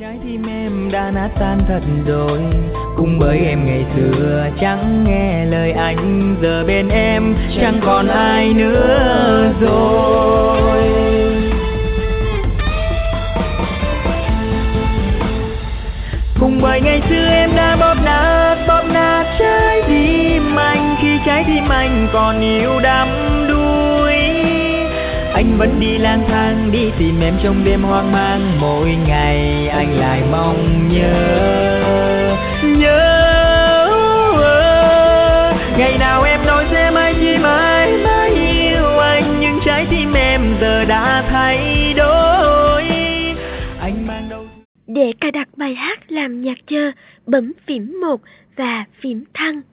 Trái tim em đã nát tan thật rồi, cũng bởi em ngày xưa chẳng nghe lời anh, giờ bên em chẳng còn ai nữa rồi. Cũng bởi ngày xưa em đã bóp nát trái tim anh, khi trái tim anh còn yêu đắm đuối. Anh vẫn đi lang thang, đi tìm em trong đêm hoang mang, mỗi ngày anh lại mong nhớ. Ngày nào em nói sẽ mãi chỉ mãi yêu anh, nhưng trái tim em giờ đã thay đổi. Anh mang đâu. Để cài đặt bài hát làm nhạc chờ, bấm phím 1 và phím thăng.